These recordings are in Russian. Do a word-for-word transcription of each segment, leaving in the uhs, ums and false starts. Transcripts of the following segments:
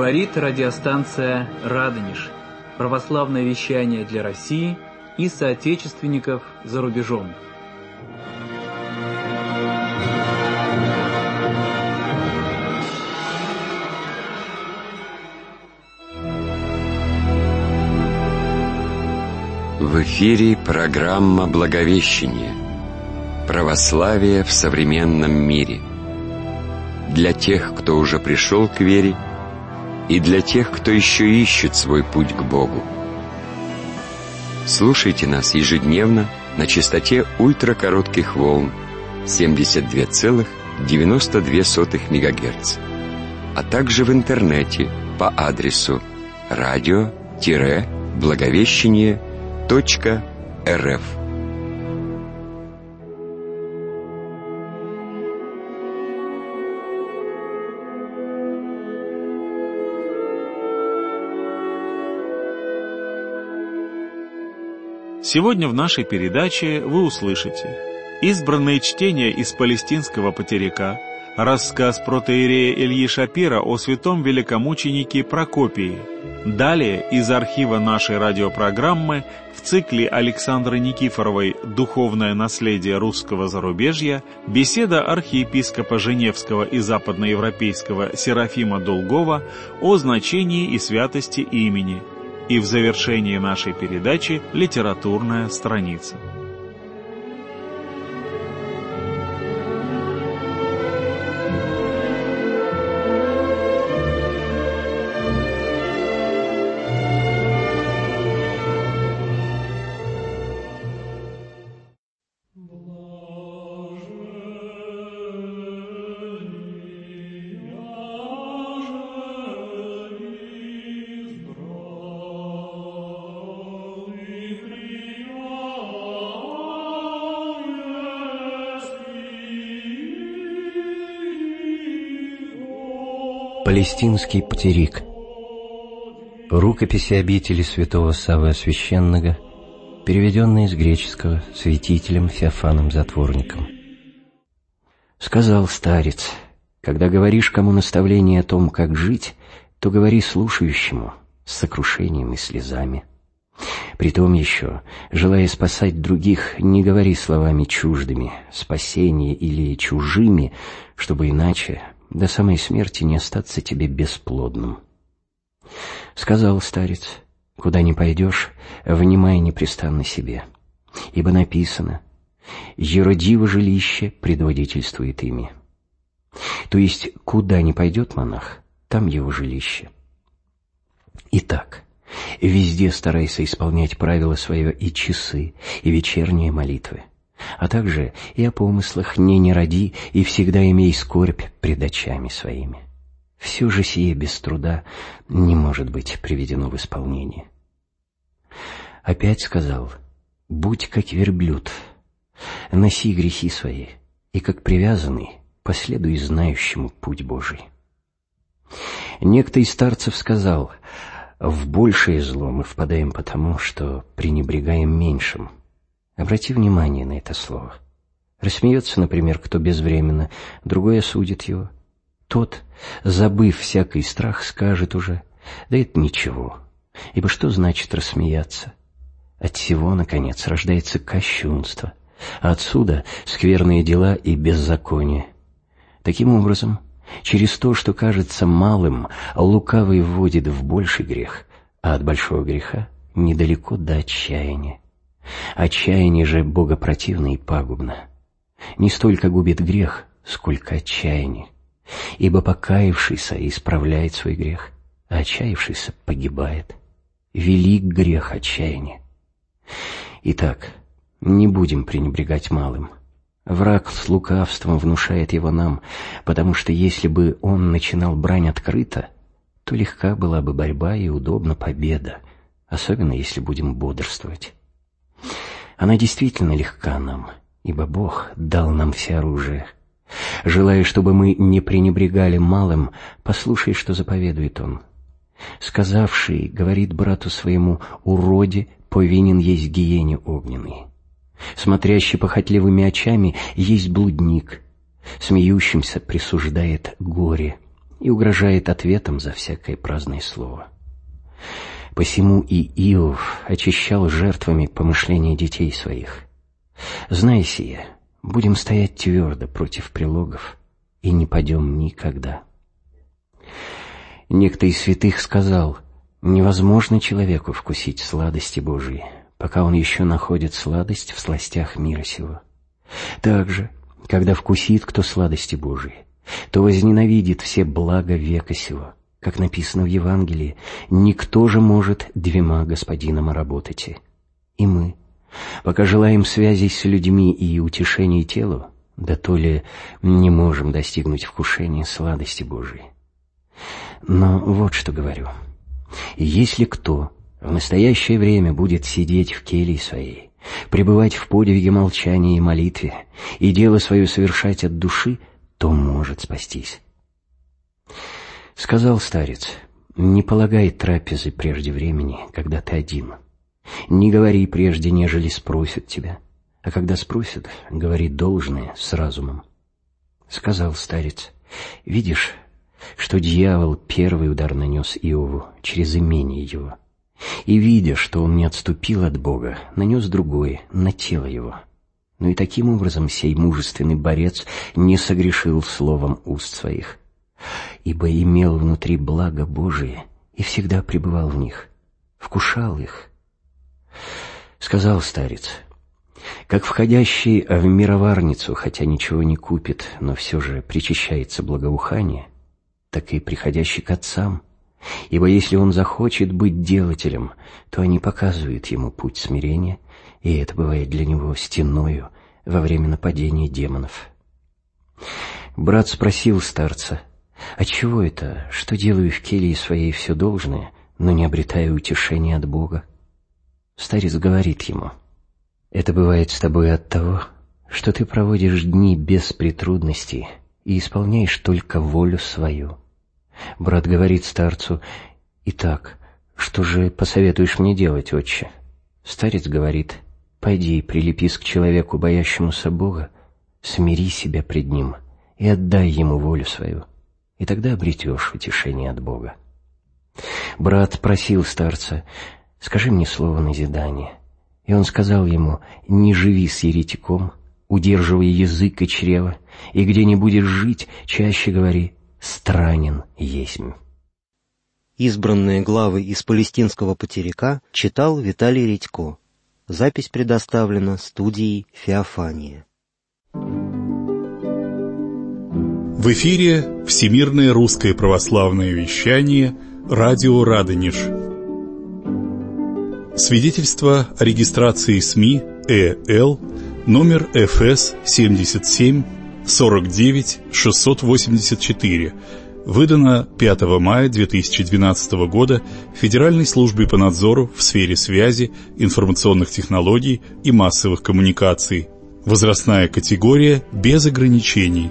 Говорит радиостанция «Радонеж». Православное вещание для России и соотечественников за рубежом. В эфире программа «Благовещение. Православие в современном мире». Для тех, кто уже пришел к вере, и для тех, кто еще ищет свой путь к Богу. Слушайте нас ежедневно на частоте ультракоротких волн семьдесят два целых девяносто две сотых мегагерц, а также в интернете по адресу радио-благовещение точка рф. Сегодня в нашей передаче вы услышите избранные чтения из палестинского патерика, рассказ протоиерея Ильи Шапира о святом великомученике Прокопии. Далее из архива нашей радиопрограммы в цикле Александры Никифоровой «Духовное наследие русского зарубежья» беседа архиепископа Женевского и западноевропейского Серафима Долгова о значении и святости имени. И в завершении нашей передачи литературная страница. Палестинский патерик. Рукописи обители святого Саввы Священного, переведенные с греческого святителем Феофаном Затворником. Сказал старец: когда говоришь кому наставление о том, как жить, то говори слушающему с сокрушением и слезами. Притом еще, желая спасать других, не говори словами чуждыми, спасения или чужими, чтобы иначе до самой смерти не остаться тебе бесплодным. Сказал старец: куда ни пойдешь, внимай непрестанно себе, ибо написано: «Еродиво жилище предводительствует ими». То есть, куда ни пойдет монах, там его жилище. Итак, везде старайся исполнять правила свое и часы, и вечерние молитвы, а также и о помыслах не неради, и всегда имей скорбь пред очами своими. Все же сие без труда не может быть приведено в исполнение. Опять сказал: будь как верблюд, носи грехи свои, и как привязанный последуй знающему путь Божий. Некто из старцев сказал: в большее зло мы впадаем потому, что пренебрегаем меньшим. Обрати внимание на это слово. Рассмеется, например, кто безвременно, другой осудит его. Тот, забыв всякий страх, скажет уже: да это ничего, ибо что значит рассмеяться? От всего, наконец, рождается кощунство, а отсюда скверные дела и беззаконие. Таким образом, через то, что кажется малым, лукавый вводит в больший грех, а от большого греха недалеко до отчаяния. Отчаяние же богопротивно и пагубно. Не столько губит грех, сколько отчаяние. Ибо покаявшийся исправляет свой грех, а отчаявшийся погибает. Велик грех отчаяния. Итак, не будем пренебрегать малым. Враг с лукавством внушает его нам, потому что если бы он начинал брань открыто, то легка была бы борьба и удобна победа, особенно если будем бодрствовать. Она действительно легка нам, ибо Бог дал нам все оружие. Желая, чтобы мы не пренебрегали малым, послушай, что заповедует Он. Сказавший говорит брату своему: уроде повинен есть гиене огненной. Смотрящий похотливыми очами есть блудник. Смеющимся присуждает горе. и угрожает ответом за всякое праздное слово. Посему и Иов очищал жертвами помышления детей своих. Знай сие, будем стоять твердо против прилогов и не падем никогда. Некто из святых сказал: невозможно человеку вкусить сладости Божии, пока он еще находит сладость в сластях мира сего. Также, когда вкусит кто сладости Божии, то возненавидит все блага века сего. Как написано в Евангелии: никто же может двумя господинам работать. И мы, пока желаем связей с людьми и утешения телу, да то ли не можем достигнуть вкушения сладости Божией. Но вот что говорю: если кто в настоящее время будет сидеть в келье своей, пребывать в подвиге молчания и молитве, и дело свое совершать от души, то может спастись. Сказал старец: не полагай трапезы прежде времени, когда ты один. Не говори прежде, нежели спросят тебя, а когда спросят, говори должное с разумом. Сказал старец: видишь, что дьявол первый удар нанес Иову через имение его, и, видя, что он не отступил от Бога, нанес другое на тело его. Но и таким образом сей мужественный борец не согрешил словом уст своих, ибо имел внутри благо Божие и всегда пребывал в них, вкушал их. Сказал старец: как входящий в мироварницу, хотя ничего не купит, но все же причащается благоухание, так и приходящий к отцам, ибо если он захочет быть делателем, то они показывают ему путь смирения, и это бывает для него стеною во время нападения демонов. Брат спросил старца: а чего это, что делаю в келье своей все должное, но не обретаю утешения от Бога? Старец говорит ему: это бывает с тобой от того, что ты проводишь дни без притрудностей и исполняешь только волю свою. Брат говорит старцу: итак, что же посоветуешь мне делать, отче? Старец говорит: пойди, прилепись к человеку, боящемуся Бога, смири себя пред ним и отдай ему волю свою, и тогда обретешь утешение от Бога. Брат просил старца: скажи мне слово назидания. И он сказал ему: не живи с еретиком, удерживай язык и чрево, и где не будешь жить, чаще говори: странен есмь. Избранные главы из палестинского потеряка читал Виталий Редько. Запись предоставлена студией «Феофания». В эфире Всемирное русское православное вещание «Радио Радонеж». Свидетельство о регистрации СМИ ЭЛ номер эф эс семьдесят семь сорок девять шестьсот восемьдесят четыре, выдано пятого мая две тысячи двенадцатого года Федеральной службой по надзору в сфере связи, информационных технологий и массовых коммуникаций. Возрастная категория без ограничений.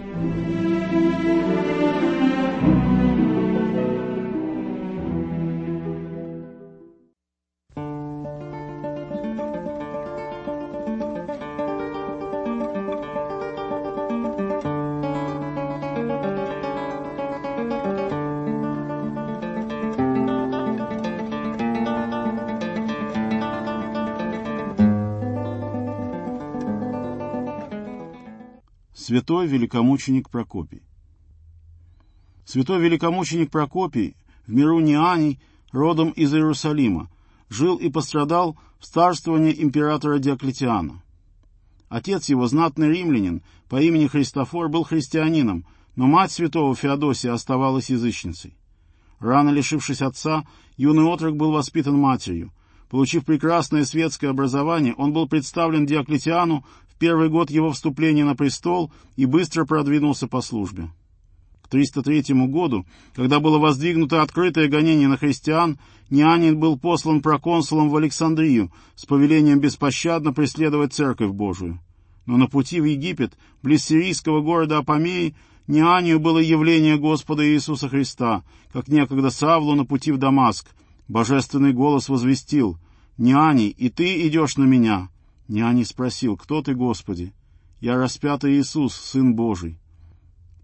Святой великомученик Прокопий. Святой великомученик Прокопий, в миру Неаний, родом из Иерусалима, жил и пострадал в царствовании императора Диоклетиана. Отец его, знатный римлянин по имени Христофор, был христианином, но мать святого Феодосия оставалась язычницей. Рано лишившись отца, юный отрок был воспитан матерью. Получив прекрасное светское образование, он был представлен Диоклетиану в первый год его вступления на престол и быстро продвинулся по службе. К триста третьему году, когда было воздвигнуто открытое гонение на христиан, Неанин был послан проконсулом в Александрию с повелением беспощадно преследовать Церковь Божию. Но на пути в Египет, близ сирийского города Апамеи, Неанию было явление Господа Иисуса Христа, как некогда Савлу на пути в Дамаск. Божественный голос возвестил: «Неаний, и ты идешь на меня?» Неаний спросил: «Кто ты, Господи?» «Я распятый Иисус, Сын Божий».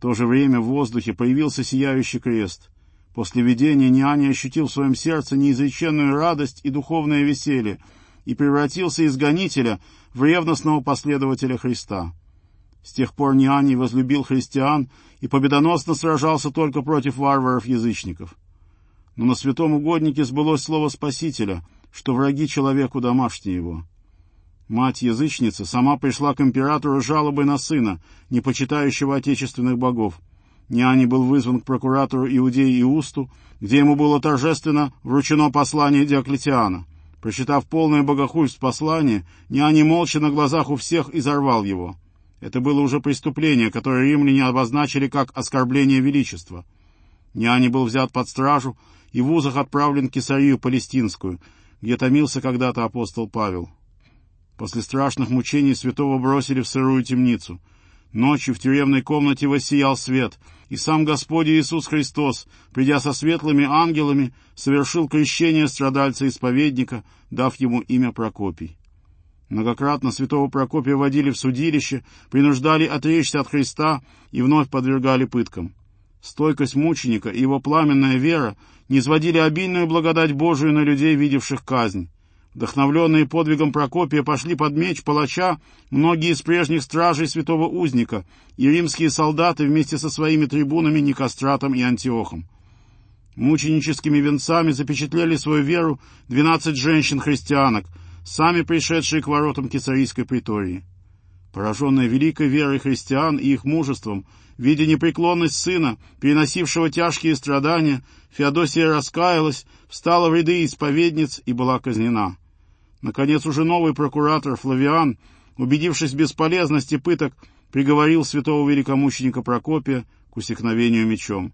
то же время в воздухе появился сияющий крест. После видения Неаний ощутил в своем сердце неизреченную радость и духовное веселье и превратился из гонителя в ревностного последователя Христа. С тех пор Неаний возлюбил христиан и победоносно сражался только против варваров-язычников. Но на святом угоднике сбылось слово Спасителя, что враги человеку домашние его. Мать-язычница сама пришла к императору с жалобой на сына, не почитающего отечественных богов. Неаний был вызван к прокуратору Иудеи Иусту, где ему было торжественно вручено послание Диоклетиана. Прочитав полное богохульство послание, Неаний молча на глазах у всех изорвал его. Это было уже преступление, которое римляне обозначили как оскорбление величества. Неаний был взят под стражу и в узах отправлен в Кесарию Палестинскую, где томился когда-то апостол Павел. После страшных мучений святого бросили в сырую темницу. Ночью в тюремной комнате воссиял свет, и сам Господь Иисус Христос, придя со светлыми ангелами, совершил крещение страдальца-исповедника, дав ему имя Прокопий. Многократно святого Прокопия водили в судилище, принуждали отречься от Христа и вновь подвергали пыткам. Стойкость мученика и его пламенная вера низводили обильную благодать Божию на людей, видевших казнь. Вдохновленные подвигом Прокопия пошли под меч палача многие из прежних стражей святого узника и римские солдаты вместе со своими трибунами Никостратом и Антиохом. Мученическими венцами запечатлели свою веру двенадцать женщин-христианок, сами пришедшие к воротам Кесарийской притории. Пораженная великой верой христиан и их мужеством, видя непреклонность сына, переносившего тяжкие страдания, Феодосия раскаялась, встала в ряды исповедниц и была казнена. Наконец, уже новый прокуратор Флавиан, убедившись в бесполезности пыток, приговорил святого великомученика Прокопия к усекновению мечом.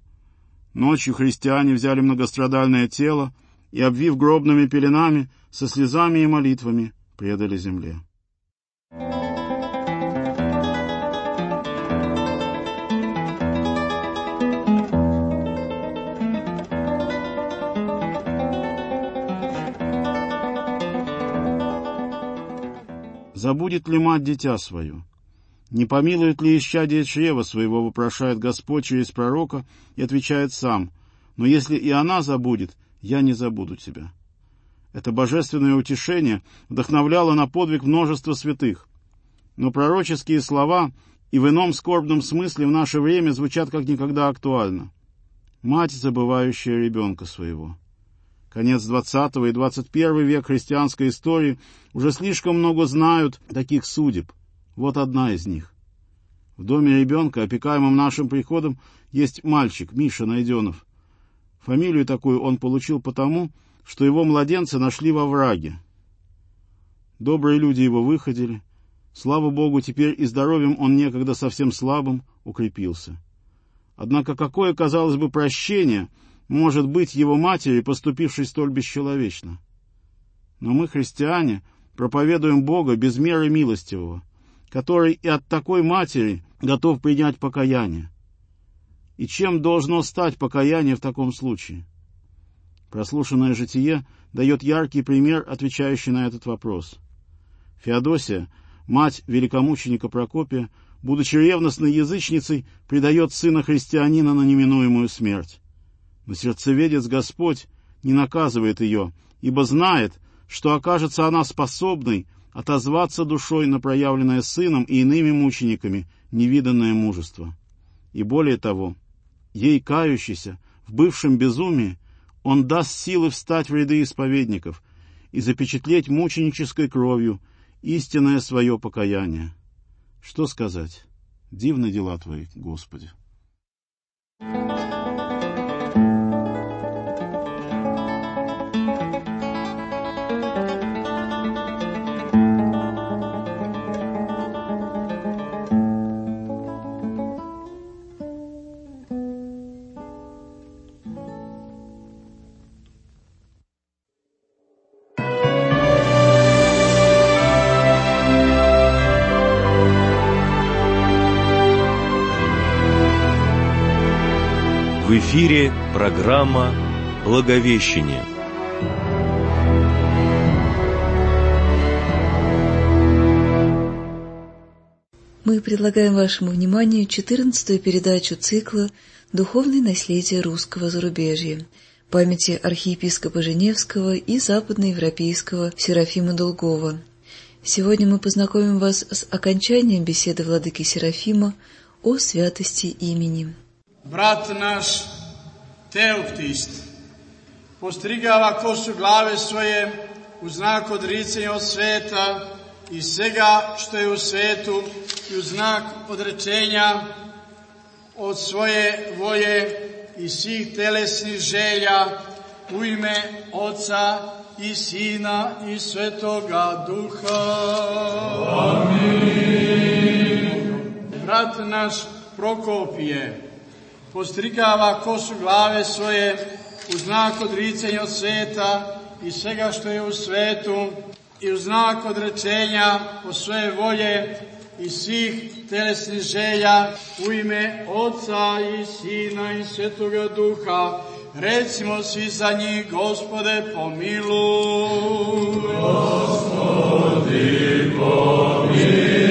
Ночью христиане взяли многострадальное тело и, обвив гробными пеленами, со слезами и молитвами предали земле. Забудет ли мать дитя свое? Не помилует ли исчадие чрева своего, вопрошает Господь через пророка, и отвечает сам: но если и она забудет, я не забуду тебя. Это божественное утешение вдохновляло на подвиг множество святых. Но пророческие слова и в ином скорбном смысле в наше время звучат как никогда актуально. Мать, забывающая ребенка своего. Конец двадцатого и двадцать первый век христианской истории уже слишком много знают таких судеб. Вот одна из них. В доме ребенка, опекаемом нашим приходом, есть мальчик, Миша Найденов. Фамилию такую он получил потому, что его младенца нашли во враге. Добрые люди его выходили. Слава Богу, теперь и здоровьем он некогда совсем слабым укрепился. Однако какое, казалось бы, прощение может быть его матери, поступившей столь бесчеловечно? Но мы, христиане, проповедуем Бога без меры милостивого, который и от такой матери готов принять покаяние. И чем должно стать покаяние в таком случае? Прослушанное житие дает яркий пример, отвечающий на этот вопрос. Феодосия, мать великомученика Прокопия, будучи ревностной язычницей, предает сына христианина на неминуемую смерть. Но сердцеведец Господь не наказывает ее, ибо знает, что окажется она способной отозваться душой на проявленное сыном и иными мучениками невиданное мужество. И более того, ей, кающейся в бывшем безумии, он даст силы встать в ряды исповедников и запечатлеть мученической кровью истинное свое покаяние. Что сказать? Дивны дела Твои, Господи! В эфире программа «Благовещение». Мы предлагаем вашему вниманию четырнадцатую передачу цикла «Духовное наследие русского зарубежья» памяти архиепископа Женевского и западноевропейского Серафима Долгова. Сегодня мы познакомим вас с окончанием беседы владыки Серафима о святости имени. Brat naš Teoktist postrigava kosu glave svoje u znak odricanja od sveta i svega što je u svetu i u znak odrečenja od svoje volje i svih telesnih želja u ime Oca i Sina i Svetoga Duha. Amin. Brat naš Prokopije postrigava kosu glave svoje u znak odricanja od sveta i svega što je u svetu i u znak odrečenja od svoje volje i svih telesnih želja u ime Oca i Sina i Svetoga Duha. Recimo svi za njih: Gospode pomiluj. Gospodi pomiluj.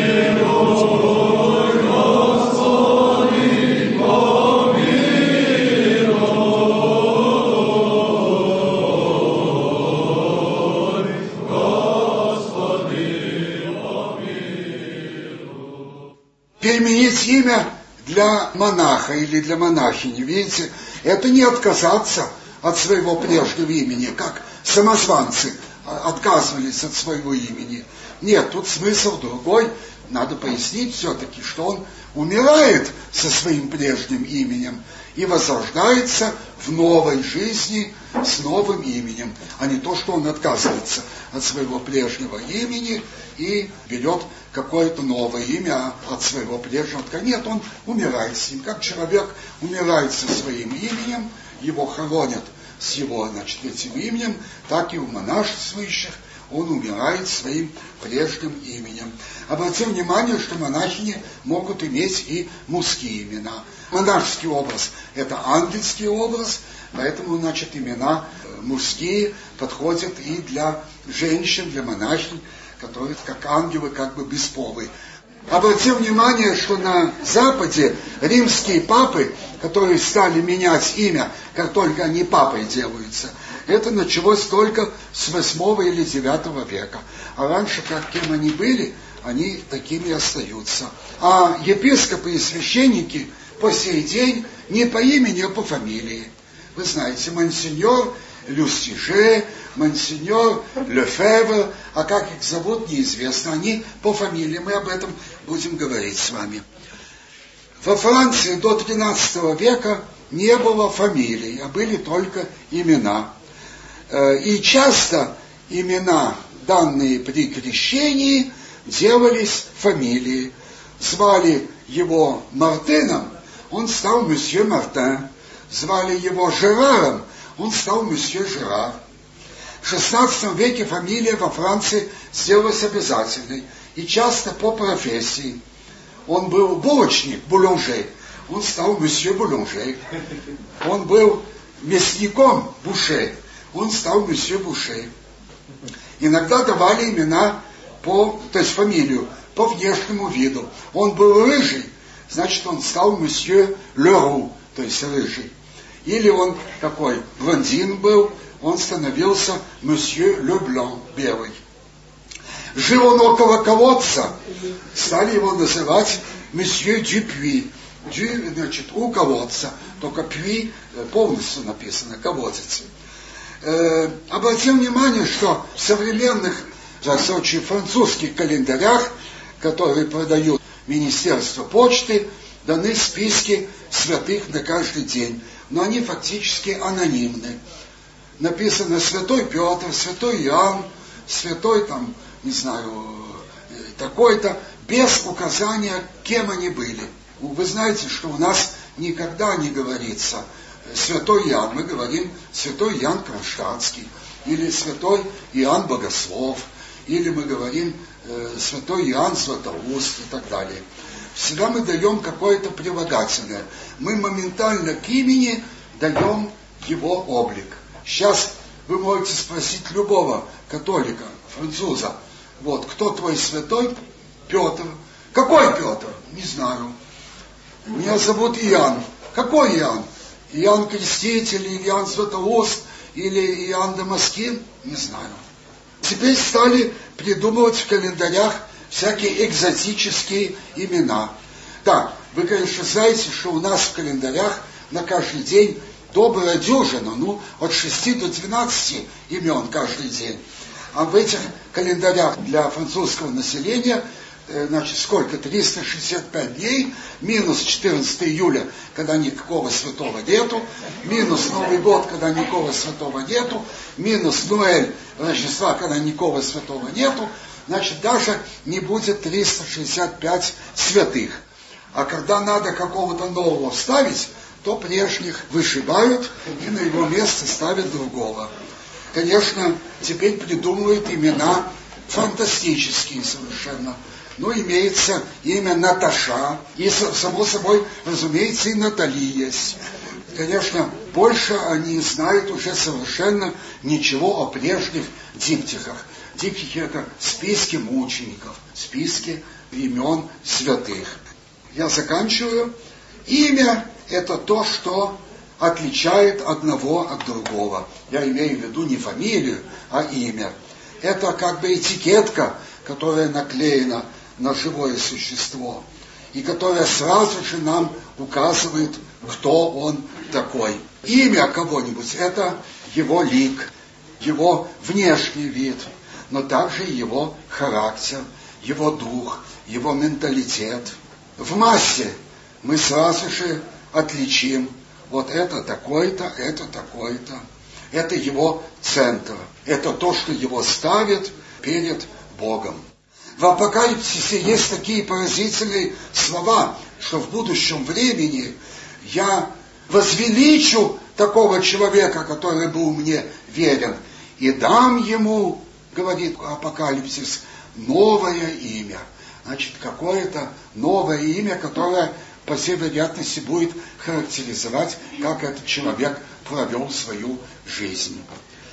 Переменить имя для монаха или для монахини, видите, это не отказаться от своего прежнего имени, как самозванцы отказывались от своего имени. Нет, тут смысл другой. Надо пояснить все-таки, что он умирает со своим прежним именем и возрождается в новой жизни с новым именем, а не то, что он отказывается от своего прежнего имени и берет какое-то новое имя от своего прежнего. Нет, он умирает с ним. Как человек умирает со своим именем, его хоронят с его, значит, этим именем, так и у монашествующих он умирает своим прежним именем. Обратим внимание, что монахини могут иметь и мужские имена. Монашеский образ – это ангельский образ, поэтому, значит, имена мужские подходят и для женщин, для монахинь, которые как ангелы, как бы бесполые. Обратим внимание, что на Западе римские папы, которые стали менять имя, как только они папой делаются, это началось только с восьмого или девятого века. А раньше, как кем они были, они такими и остаются. А епископы и священники по сей день не по имени, а по фамилии. Вы знаете, монсеньор Люстиже, монсеньор Лефевр, а как их зовут, неизвестно. Они по фамилии, мы об этом будем говорить с вами. Во Франции до тринадцатого века не было фамилий, а были только имена. И часто имена, данные при крещении, делались фамилии. Звали его Мартеном, он стал месье Мартин. Звали его Жераром, он стал месье Жерар. В шестнадцатом веке фамилия во Франции сделалась обязательной, и часто по профессии. Он был булочник, булонже, он стал месье Булонже. Он был мясником, буше, он стал месье Буше. Иногда давали имена по, то есть фамилию, по внешнему виду. Он был рыжий, значит, он стал месье Леру, то есть рыжий. Или он такой блондин был, он становился месье Леблан, белый. Жил он около колодца, стали его называть месье Дюпюи. Дю, значит, у колодца, только Пюи полностью написано, колодец. Э, обратим внимание, что в современных, в случае французских календарях, которые продают Министерство почты, даны списки святых на каждый день. Но они фактически анонимны. Написано святой Петр, святой Иоанн, святой там, не знаю, такой-то, без указания, кем они были. Вы знаете, что у нас никогда не говорится святой Иоанн, мы говорим святой Иоанн Кронштадтский, или святой Иоанн Богослов, или мы говорим э, святой Иоанн Златоуст и так далее. Всегда мы даем какое-то прилагательное. Мы моментально к имени даем его облик. Сейчас вы можете спросить любого католика, француза, вот, кто твой святой? Петр. Какой Петр? Не знаю. Меня зовут Иоанн. Какой Иоанн? Иоанн Креститель, или Иоанн Златоуст, или Иоанн Дамаскин? Не знаю. Теперь стали придумывать в календарях всякие экзотические имена. Да, вы, конечно, знаете, что у нас в календарях на каждый день добрая дюжина, ну, от шести до двенадцати имен каждый день. А в этих календарях для французского населения, значит, сколько? триста шестьдесят пять дней, минус четырнадцатого июля, когда никакого святого нету, минус Новый год, когда никакого святого нету, минус Ноэль, Рождества, когда никакого святого нету, значит, даже не будет триста шестьдесят пять святых. А когда надо какого-то нового вставить, то прежних вышибают и на его место ставят другого. Конечно, теперь придумывают имена фантастические совершенно. Но имеется имя Наташа, и, само собой, разумеется, и Натали есть. Конечно, больше они знают уже совершенно ничего о прежних диптихах. Диптихи — это списки мучеников, списки имен святых. Я заканчиваю. Имя — это то, что отличает одного от другого. Я имею в виду не фамилию, а имя. Это как бы этикетка, которая наклеена на живое существо, и которая сразу же нам указывает, кто он такой. Имя кого-нибудь — это его лик, его внешний вид, но также его характер, его дух, его менталитет. В массе мы сразу же отличим: вот это такой-то, это такой-то. Это его центр. Это то, что его ставит перед Богом. В Апокалипсисе есть такие поразительные слова, что в будущем времени я возвеличу такого человека, который был мне верен, и дам ему, говорит Апокалипсис, новое имя. Значит, какое-то новое имя, которое, по всей вероятности, будет характеризовать, как этот человек провел свою жизнь.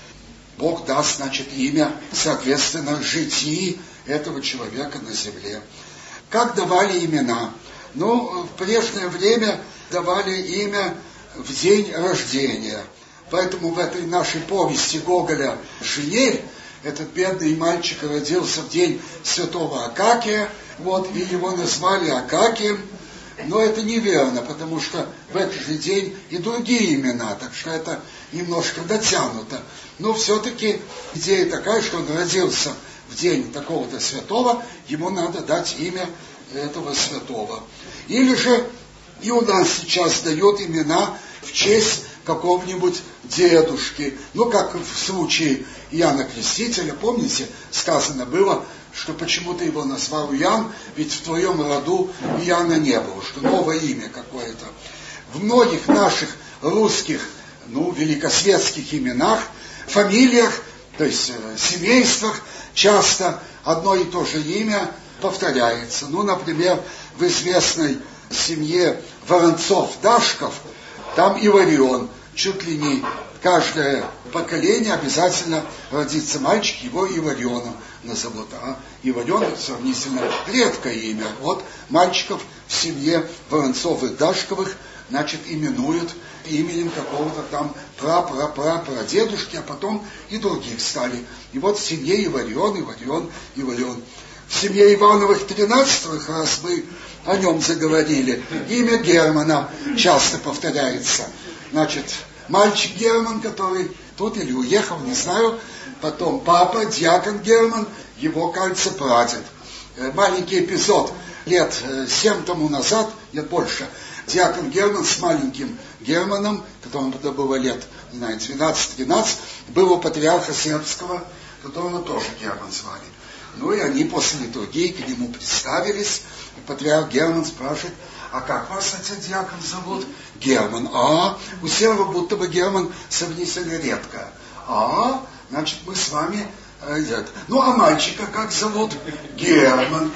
Бог даст, значит, имя, соответственно, житии этого человека на земле. Как давали имена? Ну, в прежнее время давали имя в день рождения. Поэтому в этой нашей повести Гоголя «Шинель» этот бедный мальчик родился в день святого Акакия, вот, и его назвали Акакием. Но это неверно, потому что в этот же день и другие имена, так что это немножко дотянуто. Но все-таки идея такая, что он родился в день такого-то святого, ему надо дать имя этого святого. Или же и у нас сейчас дают имена в честь какого-нибудь дедушки. Ну, как в случае Иоанна Крестителя, помните, сказано было, что почему-то его назвал Иоанн, ведь в твоем роду Иоанна не было, что новое имя какое-то. В многих наших русских, ну, великосветских именах, фамилиях, то есть э, семействах, часто одно и то же имя повторяется. Ну, например, в известной семье Воронцов-Дашков, там Иварион, чуть ли не каждое поколение обязательно родится мальчик, его Иварионом назовут. А Иварион — сравнительно редкое имя. Вот мальчиков в семье Воронцовых-Дашковых, значит, именуют именем какого-то там пра-пра-пра-прадедушки, а потом и других стали. И вот в семье Иварион, Иварион, Иварион. В семье Ивановых-Тринадцатых, раз мы о нем заговорили, имя Германа часто повторяется. Значит, мальчик Герман, который тут или уехал, не знаю, потом папа, дьякон Герман, его, кажется, прадед. Маленький эпизод лет семь тому назад, нет больше, дьякон Герман с маленьким Германом, которому тогда было лет, не знаю, двенадцать-тринадцать, был у патриарха сербского, которого тоже Герман звали. Ну и они после литургии к нему представились, и патриарх Герман спрашивает: а как вас, отец дьякон, зовут? Герман. А, у сербов будто бы Герман сравнительно редко. А, значит, мы с вами... Э, ну, а мальчика как зовут? Герман.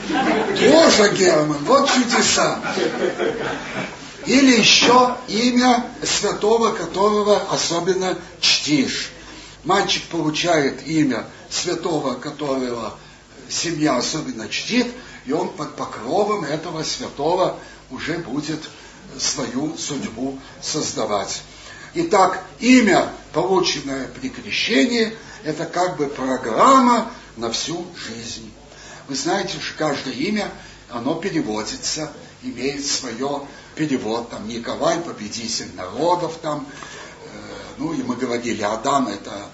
Тоже Герман. Вот чудеса. Или еще имя святого, которого особенно чтишь. Мальчик получает имя святого, которого семья особенно чтит, и он под покровом этого святого уже будет свою судьбу создавать. Итак, имя, полученное при крещении, это как бы программа на всю жизнь. Вы знаете, что каждое имя, оно переводится, имеет свое перевод. Там Николай, победитель народов, там, э, ну и мы говорили, Адам это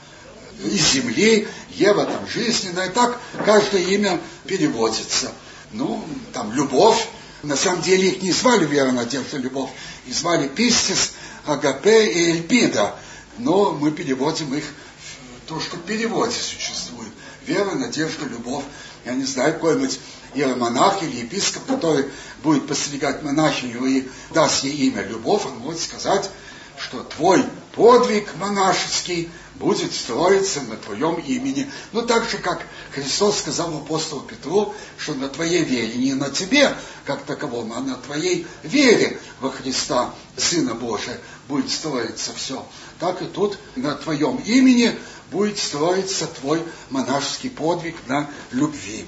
из земли, Ева там жизненная. И так каждое имя переводится. Ну, там любовь. На самом деле их не звали Вера, Надежда, Любовь. Их звали Пистис, Агапе и Эльпида. Но мы переводим их в то, что в переводе существует. Вера, Надежда, Любовь. Я не знаю, какой-нибудь иеромонах или епископ, который будет постригать монахиню и даст ей имя Любовь, он может сказать, что твой подвиг монашеский будет строиться на твоем имени. Ну, так же, как Христос сказал апостолу Петру, что на твоей вере, не на тебе, как таковом, а на твоей вере во Христа, Сына Божия, будет строиться все. Так и тут на твоем имени будет строиться твой монашеский подвиг на любви.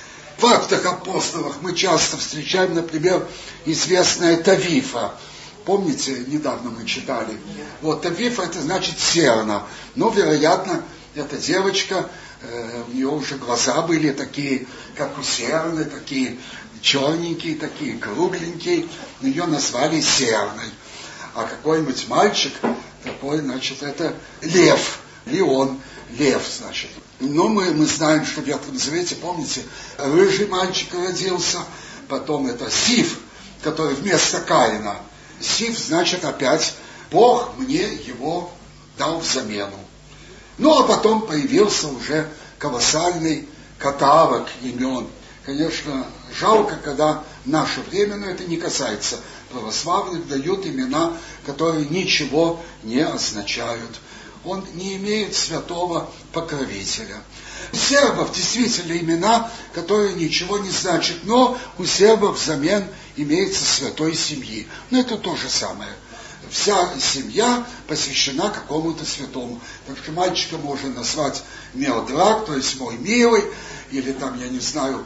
В актах апостолов мы часто встречаем, например, известная Тавифа. Помните, недавно мы читали? Вот, Тавифа это значит серна. Ну, вероятно, эта девочка, э, у нее уже глаза были такие, как у серны, такие черненькие, такие кругленькие. Ее назвали серной. А какой-нибудь мальчик, такой, значит, это лев. Леон, лев, значит. Но мы, мы знаем, что в Ветхом Завете, помните, рыжий мальчик родился, потом это Сиф, который вместо Каина. Сиф, значит, опять Бог мне его дал в замену. Ну, а потом появился уже колоссальный каталог имен. Конечно, жалко, когда в наше время, но это не касается православных, дают имена, которые ничего не означают. Он не имеет святого покровителя. У сербов действительно имена, которые ничего не значат, но у сербов взамен имеется святой семьи. Но это то же самое. Вся семья посвящена какому-то святому. Так что мальчика можно назвать Мелдрак, то есть мой милый, или там, я не знаю,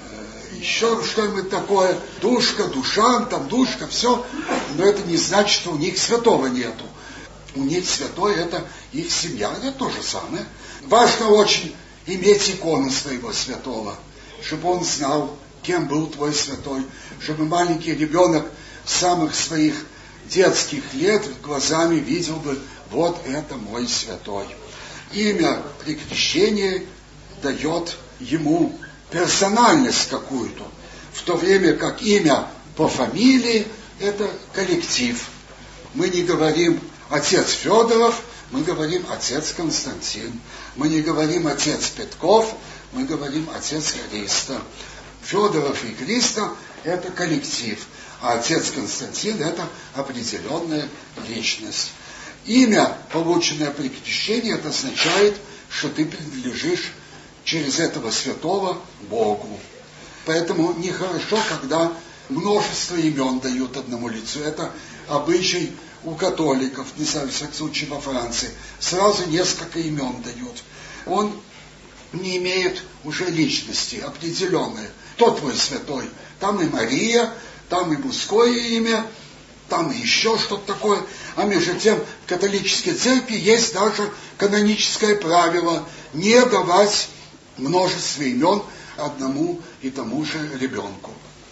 еще что-нибудь такое, душка, душан, там душка, все. Но это не значит, что у них святого нету. У них святой это их семья. Это то же самое. Важно очень иметь икону своего святого, чтобы он знал, кем был твой святой, чтобы маленький ребенок с самых своих детских лет глазами видел бы, вот это мой святой. Имя при крещении дает ему персональность какую-то, в то время как имя по фамилии это коллектив. Мы не говорим отец Федоров, мы говорим отец Константин. Мы не говорим отец Петков, мы говорим отец Христа. Федоров и Христа это коллектив, а отец Константин это определенная личность. Имя, полученное при крещении, это означает, что ты принадлежишь через этого святого Богу. Поэтому нехорошо, когда множество имен дают одному лицу. Это обычай у католиков, не знаю, в всяком случае во Франции. Сразу несколько имен дают. Он не имеет уже личности определенной. Кто твой святой? Там и Мария, там и мужское имя, там и еще что-то такое. А между тем в католической церкви есть даже каноническое правило не давать множество имен одному и тому же ребенку.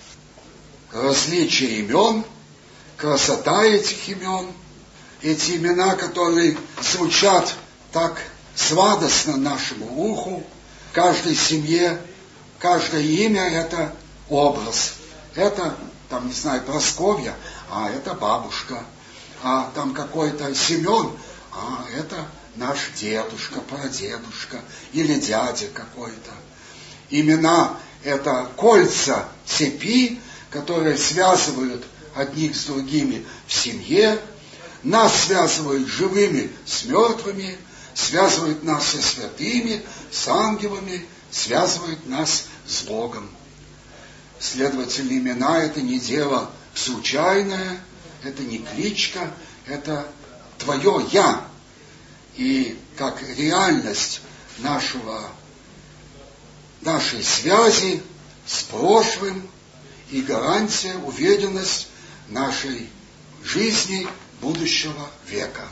Различие имен, красота этих имен, эти имена, которые звучат так сладостно нашему уху, в каждой семье, каждое имя это образ. Это, там, не знаю, Просковья, а это бабушка. А там какой-то Семен, а это наш дедушка, прадедушка или дядя какой-то. Имена это кольца цепи, которые связывают одних с другими в семье, нас связывают живыми с мертвыми, связывают нас со святыми, с ангелами, связывают нас с Богом. Следовательно, имена это не дело случайное, это не кличка, это твое «я». И как реальность нашего, нашей связи с прошлым и гарантия, уверенность нашей жизни будущего века.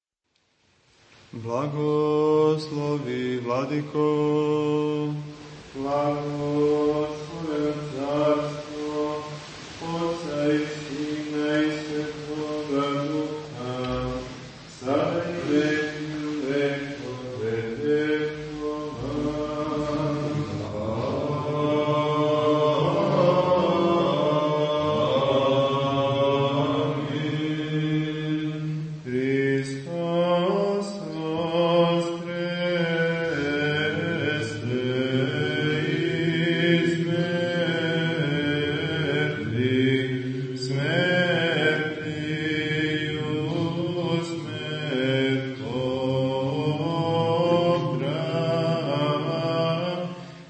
Благослови, Владыко, благослови Царство, Отца и Сына и Святого Духа, Ца и веки веков веков. Аминь. Христос воскресе из мертвых, смертью смерть побрал,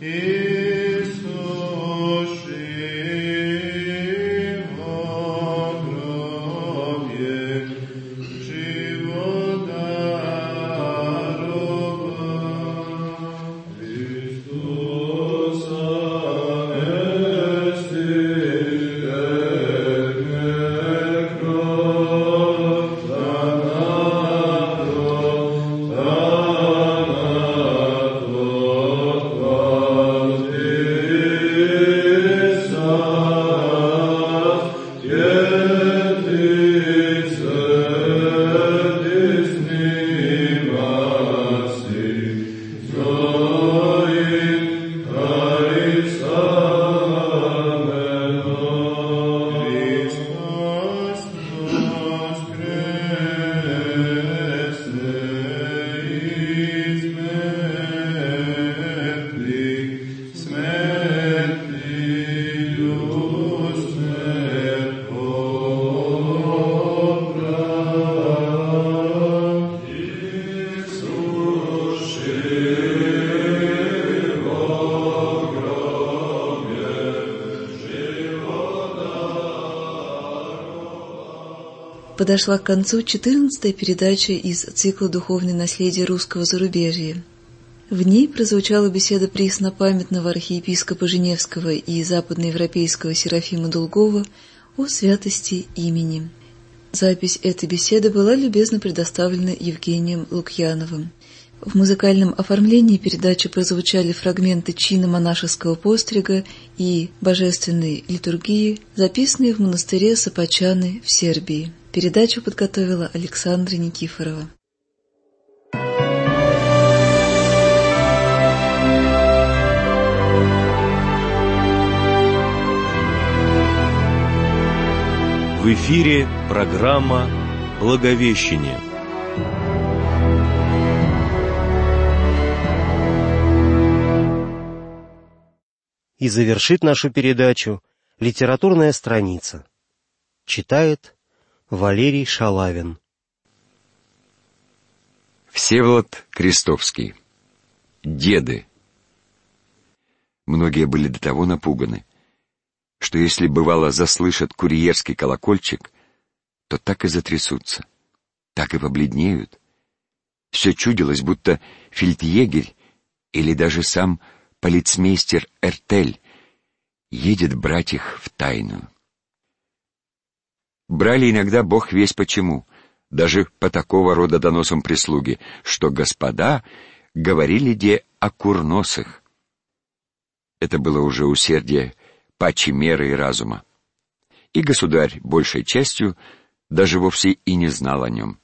иссушив огробье, живот даровал. Христос анести верне кровь за народ, за народ воздвисать, едице деснимаси, зроин Александр. Христос воскресе из мертвых, смертью смерть побрал, иссушив огробье, живот даровал. Подошла к концу четырнадцатая передача из цикла «Духовное наследие русского зарубежья». В ней прозвучала беседа преснопамятного архиепископа Женевского и западноевропейского Серафима Долгова о святости имени. Запись этой беседы была любезно предоставлена Евгением Лукьяновым. В музыкальном оформлении передачи прозвучали фрагменты чина монашеского пострига и божественной литургии, записанные в монастыре Сопочаны в Сербии. Передачу подготовила Александра Никифорова. В эфире программа «Благовещение». И завершит нашу передачу литературная страница. Читает Валерий Шалавин. Всеволод Крестовский. Деды. Многие были до того напуганы, что если, бывало, заслышат курьерский колокольчик, то так и затрясутся, так и побледнеют. Все чудилось, будто фельдъегерь или даже сам полицмейстер Эртель едет брать их в тайную. Брали иногда бог весть почему, даже по такого рода доносам прислуги, что господа говорили де о курносых. Это было уже усердие паче меры и разума. И государь большей частью даже вовсе и не знал о нем.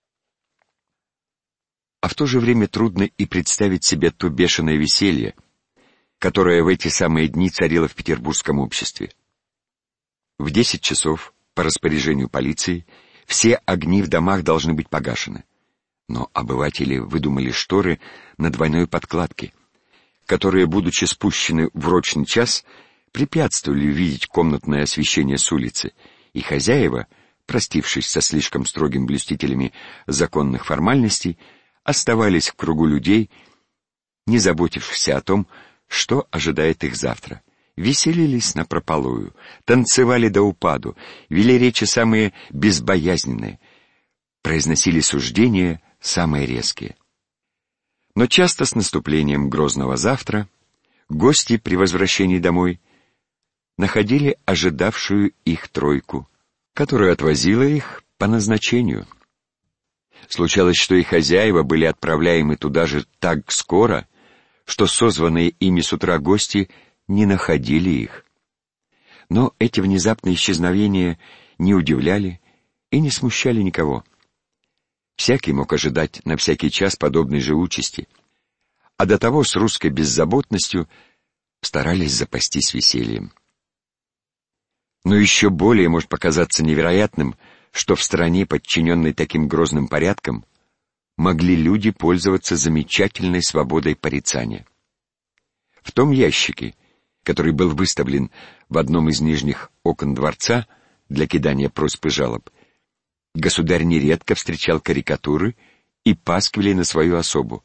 А в то же время трудно и представить себе то бешеное веселье, которое в эти самые дни царило в петербургском обществе. В десять часов, по распоряжению полиции, все огни в домах должны быть погашены. Но обыватели выдумали шторы на двойной подкладке, которые, будучи спущены в урочный час, препятствовали видеть комнатное освещение с улицы, и хозяева, простившись со слишком строгими блюстителями законных формальностей, оставались в кругу людей, не заботившихся о том, что ожидает их завтра. Веселились напропалую, танцевали до упаду, вели речи самые безбоязненные, произносили суждения самые резкие. Но часто с наступлением грозного завтра Гости при возвращении домой находили ожидавшую их тройку, которая отвозила их по назначению. Случалось, что и хозяева были отправляемы туда же так скоро, что созванные ими с утра гости не находили их. Но эти внезапные исчезновения не удивляли и не смущали никого. Всякий мог ожидать на всякий час подобной же участи, а до того с русской беззаботностью старались запастись весельем. Но еще более может показаться невероятным, что в стране, подчиненной таким грозным порядкам, могли люди пользоваться замечательной свободой порицания. В том ящике, который был выставлен в одном из нижних окон дворца для кидания просьб и жалоб, государь нередко встречал карикатуры и пасквили на свою особу.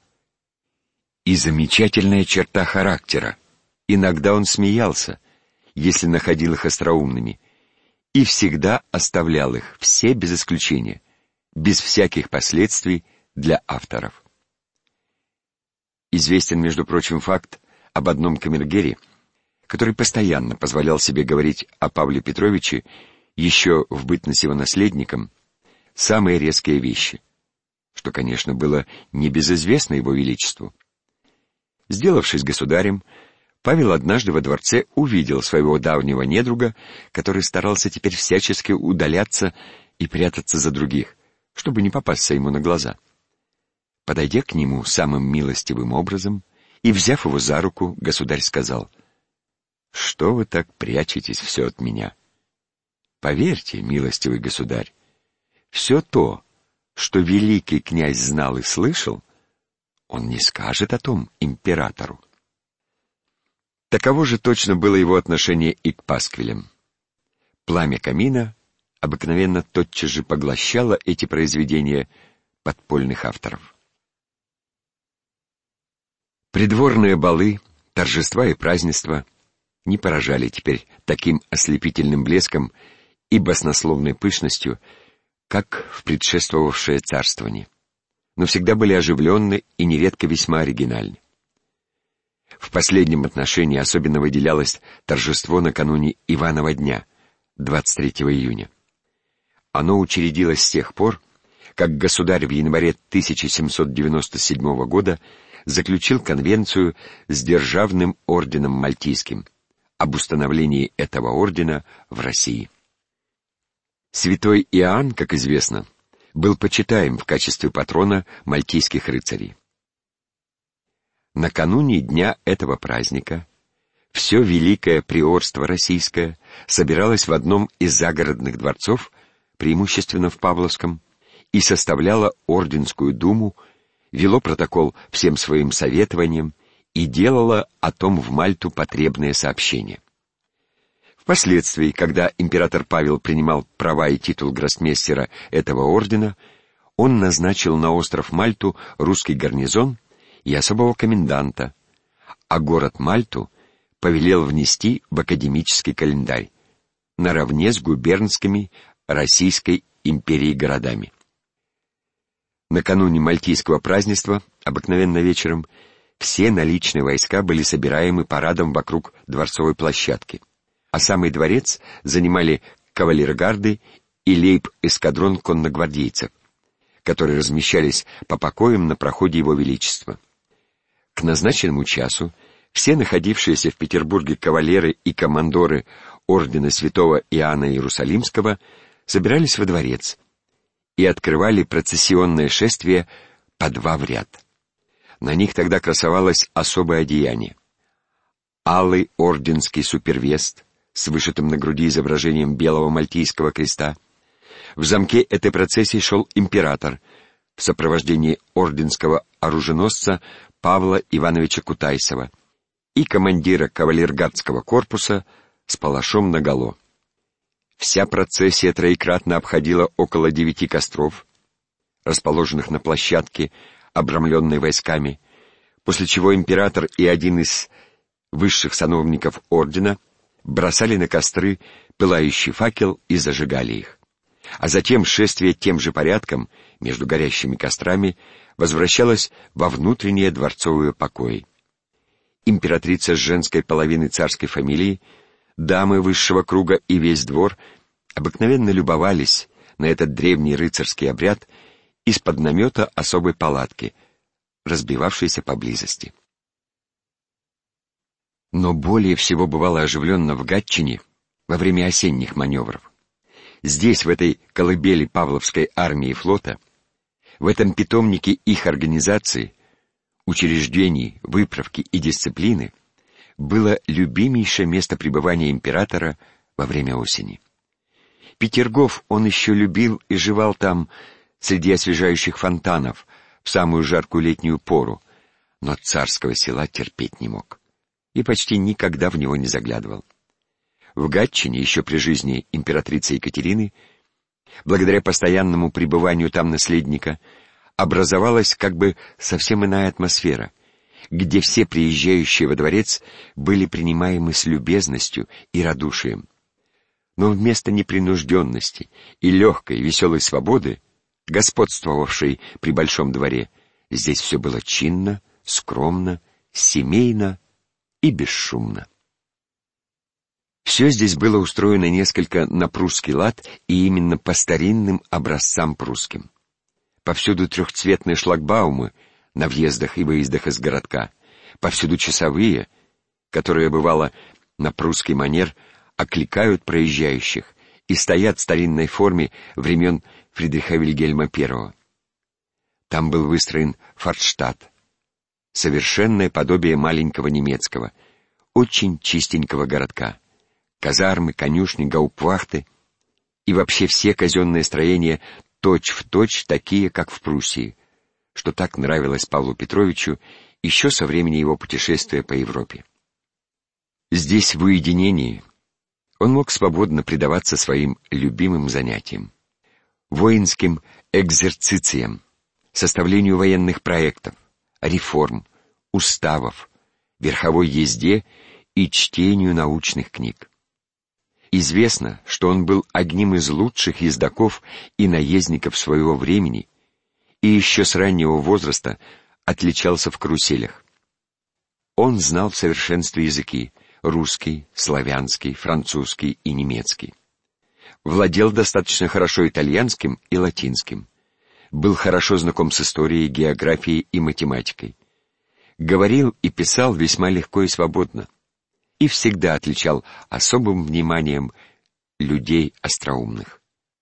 И замечательная черта характера. Иногда он смеялся, если находил их остроумными, и всегда оставлял их, все без исключения, без всяких последствий для авторов. Известен, между прочим, факт об одном камергере, который постоянно позволял себе говорить о Павле Петровиче еще в бытность его наследником самые резкие вещи, что, конечно, было небезызвестно его величеству. Сделавшись государем, Павел однажды во дворце увидел своего давнего недруга, который старался теперь всячески удаляться и прятаться за других, чтобы не попасться ему на глаза. Подойдя к нему самым милостивым образом и взяв его за руку, государь сказал: «Что вы так прячетесь все от меня? Поверьте, милостивый государь, все то, что великий князь знал и слышал, он не скажет о том императору». Таково же точно было его отношение и к пасквилям. Пламя камина обыкновенно тотчас же поглощало эти произведения подпольных авторов. Придворные балы, торжества и празднества не поражали теперь таким ослепительным блеском и баснословной пышностью, как в предшествовавшее царствование, но всегда были оживленны и нередко весьма оригинальны. В последнем отношении особенно выделялось торжество накануне Иванова дня, двадцать третьего июня. Оно учредилось с тех пор, как государь в январе тысяча семьсот девяносто седьмого года заключил конвенцию с Державным орденом Мальтийским об установлении этого ордена в России. Святой Иоанн, как известно, был почитаем в качестве патрона мальтийских рыцарей. Накануне дня этого праздника все великое приорство российское собиралось в одном из загородных дворцов, преимущественно в Павловском, и составляло орденскую думу, вело протокол всем своим советованиям и делало о том в Мальту потребные сообщения. Впоследствии, когда император Павел принимал права и титул гроссмейстера этого ордена, он назначил на остров Мальту русский гарнизон и особого коменданта, а город Мальту повелел внести в академический календарь наравне с губернскими Российской империи городами. Накануне мальтийского празднества, обыкновенно вечером, все наличные войска были собираемы парадом вокруг дворцовой площадки, а самый дворец занимали кавалергарды и лейб-эскадрон конногвардейцев, которые размещались по покоям на проходе его величества. К назначенному часу все находившиеся в Петербурге кавалеры и командоры ордена святого Иоанна Иерусалимского собирались во дворец и открывали процессионное шествие по два в ряд. На них тогда красовалось особое одеяние: алый орденский супервест с вышитым на груди изображением белого мальтийского креста. В замке этой процессии шел император в сопровождении орденского оруженосца Павла Ивановича Кутайсова и командира кавалергардского корпуса с палашом наголо. Вся процессия троекратно обходила около девяти костров, расположенных на площадке, обрамленной войсками, после чего император и один из высших сановников ордена бросали на костры пылающий факел и зажигали их. А затем шествие тем же порядком между горящими кострами возвращалось во внутренние дворцовые покои. императрица с женской половины царской фамилии, дамы высшего круга и весь двор обыкновенно любовались на этот древний рыцарский обряд из-под намета особой палатки, разбивавшейся поблизости. Но более всего бывало оживленно в Гатчине во время осенних маневров. Здесь, в этой колыбели Павловской армии и флота, в этом питомнике их организации, учреждений, выправки и дисциплины, было любимейшее место пребывания императора во время осени. Петергоф он еще любил и жевал там среди освежающих фонтанов в самую жаркую летнюю пору, но царского села терпеть не мог и почти никогда в него не заглядывал. В Гатчине еще при жизни императрицы Екатерины, благодаря постоянному пребыванию там наследника, образовалась как бы совсем иная атмосфера, где все приезжающие во дворец были принимаемы с любезностью и радушием. Но вместо непринужденности и легкой веселой свободы, господствовавшей при большом дворе, здесь все было чинно, скромно, семейно и бесшумно. Все здесь было устроено несколько на прусский лад и именно по старинным образцам прусским. Повсюду трехцветные шлагбаумы на въездах и выездах из городка, повсюду часовые, которые, бывало, на прусский манер окликают проезжающих и стоят в старинной форме времен Фридриха Вильгельма Первого. Там был выстроен фортштадт, совершенное подобие маленького немецкого, очень чистенького городка. Казармы, конюшни, гауптвахты и вообще все казенные строения точь-в-точь такие, как в Пруссии, что так нравилось Павлу Петровичу еще со времени его путешествия по Европе. Здесь, в уединении, он мог свободно предаваться своим любимым занятиям, воинским экзерцициям, составлению военных проектов, реформ, уставов, верховой езде и чтению научных книг. Известно, что он был одним из лучших ездаков и наездников своего времени и еще с раннего возраста отличался в каруселях. Он знал в совершенстве языки — русский, славянский, французский и немецкий. Владел достаточно хорошо итальянским и латинским. Был хорошо знаком с историей, географией и математикой. Говорил и писал весьма легко и свободно. И всегда отличал особым вниманием людей остроумных.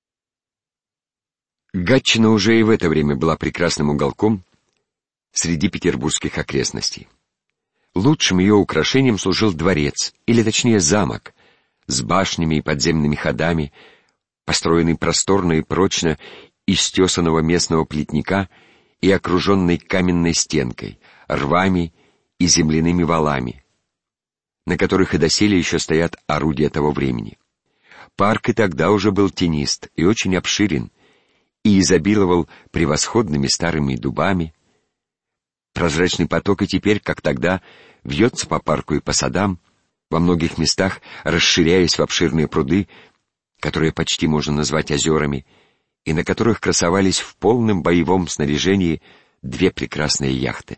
Гатчина уже и в это время была прекрасным уголком среди петербургских окрестностей. Лучшим ее украшением служил дворец, или точнее замок, с башнями и подземными ходами, построенный просторно и прочно из тесаного местного плетника и окруженный каменной стенкой, рвами и земляными валами, на которых и доселе еще стоят орудия того времени. Парк и тогда уже был тенист и очень обширен, и изобиловал превосходными старыми дубами. Прозрачный поток и теперь, как тогда, вьется по парку и по садам, во многих местах расширяясь в обширные пруды, которые почти можно назвать озерами, и на которых красовались в полном боевом снаряжении две прекрасные яхты.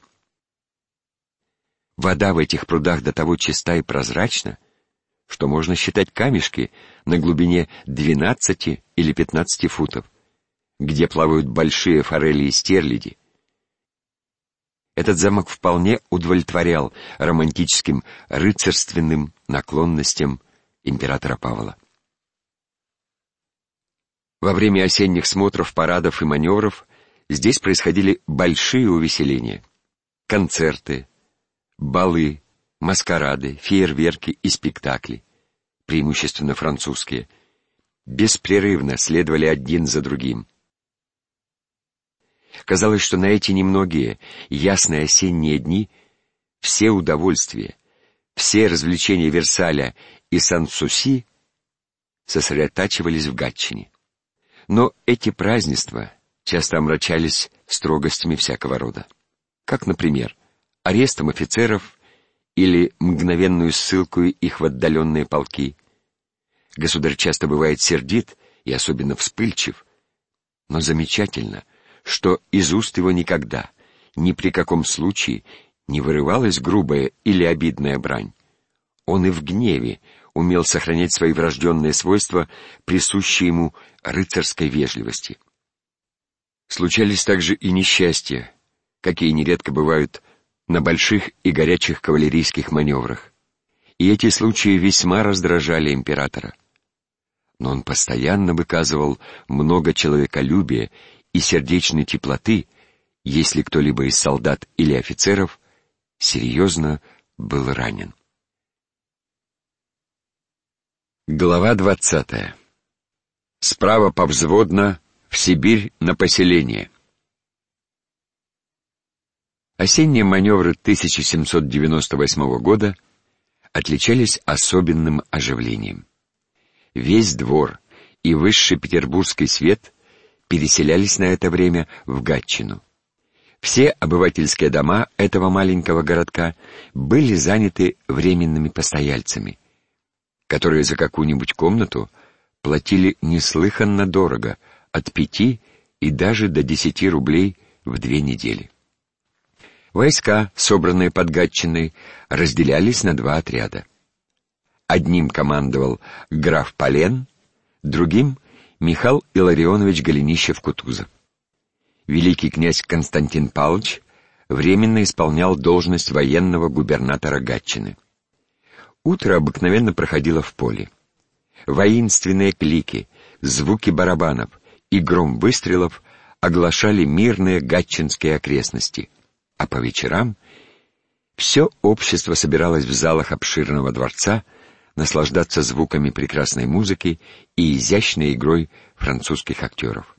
Вода в этих прудах до того чиста и прозрачна, что можно считать камешки на глубине двенадцати или пятнадцати футов, где плавают большие форели и стерляди. Этот замок вполне удовлетворял романтическим рыцарственным наклонностям императора Павла. Во время осенних смотров, парадов и маневров здесь происходили большие увеселения, концерты, балы, маскарады, фейерверки и спектакли, преимущественно французские, беспрерывно следовали один за другим. Казалось, что на эти немногие ясные осенние дни все удовольствия, все развлечения Версаля и Сан-Суси сосредотачивались в Гатчине. Но эти празднества часто омрачались строгостями всякого рода, как, например, арестом офицеров или мгновенную ссылку их в отдаленные полки. Государь часто бывает сердит и особенно вспыльчив, но замечательно, что из уст его никогда, ни при каком случае не вырывалась грубая или обидная брань. Он и в гневе умел сохранять свои врожденные свойства, присущие ему рыцарской вежливости. Случались также и несчастья, какие нередко бывают на больших и горячих кавалерийских маневрах. И эти случаи весьма раздражали императора. Но он постоянно выказывал много человеколюбия и сердечной теплоты, если кто-либо из солдат или офицеров серьезно был ранен. Глава двадцатая. Справа повзводно в Сибирь на поселение. Осенние маневры тысяча семьсот девяносто восьмого года отличались особенным оживлением. Весь двор и высший петербургский свет переселялись на это время в Гатчину. Все обывательские дома этого маленького городка были заняты временными постояльцами, которые за какую-нибудь комнату платили неслыханно дорого, от пяти и даже до десяти рублей в две недели. Войска, собранные под Гатчиной, разделялись на два отряда. Одним командовал граф Полен, другим — Михаил Илларионович Голенищев-Кутузов. Великий князь Константин Павлович временно исполнял должность военного губернатора Гатчины. Утро обыкновенно проходило в поле. Воинственные клики, звуки барабанов и гром выстрелов оглашали мирные гатчинские окрестности, а по вечерам все общество собиралось в залах обширного дворца наслаждаться звуками прекрасной музыки и изящной игрой французских актеров.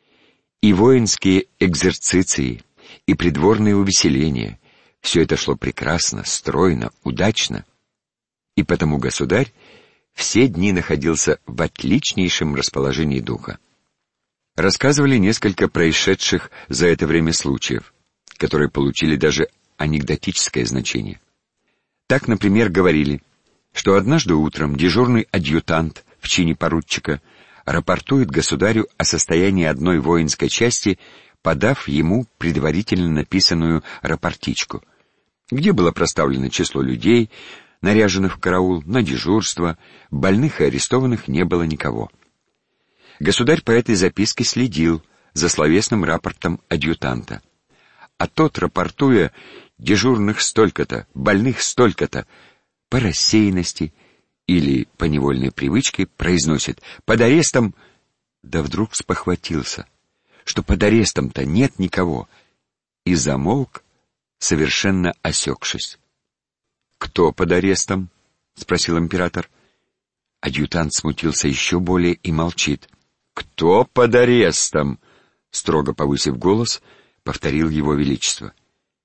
И воинские экзерциции, и придворные увеселения — все это шло прекрасно, стройно, удачно, и потому государь все дни находился в отличнейшем расположении духа. Рассказывали несколько происшедших за это время случаев, которые получили даже анекдотическое значение. Так, например, говорили, что однажды утром дежурный адъютант в чине поручика рапортует государю о состоянии одной воинской части, подав ему предварительно написанную рапортичку, где было проставлено число людей, наряженных в караул, на дежурство, больных и арестованных не было никого. Государь по этой записке следил за словесным рапортом адъютанта, а тот, рапортуя дежурных столько-то, больных столько-то, по рассеянности или по невольной привычке произносит «под арестом», да вдруг спохватился, что под арестом-то нет никого, и замолк, совершенно осекшись. «Кто под арестом?» — спросил император. Адъютант смутился еще более и молчит. «Кто под арестом?» — строго повысив голос, повторил его величество.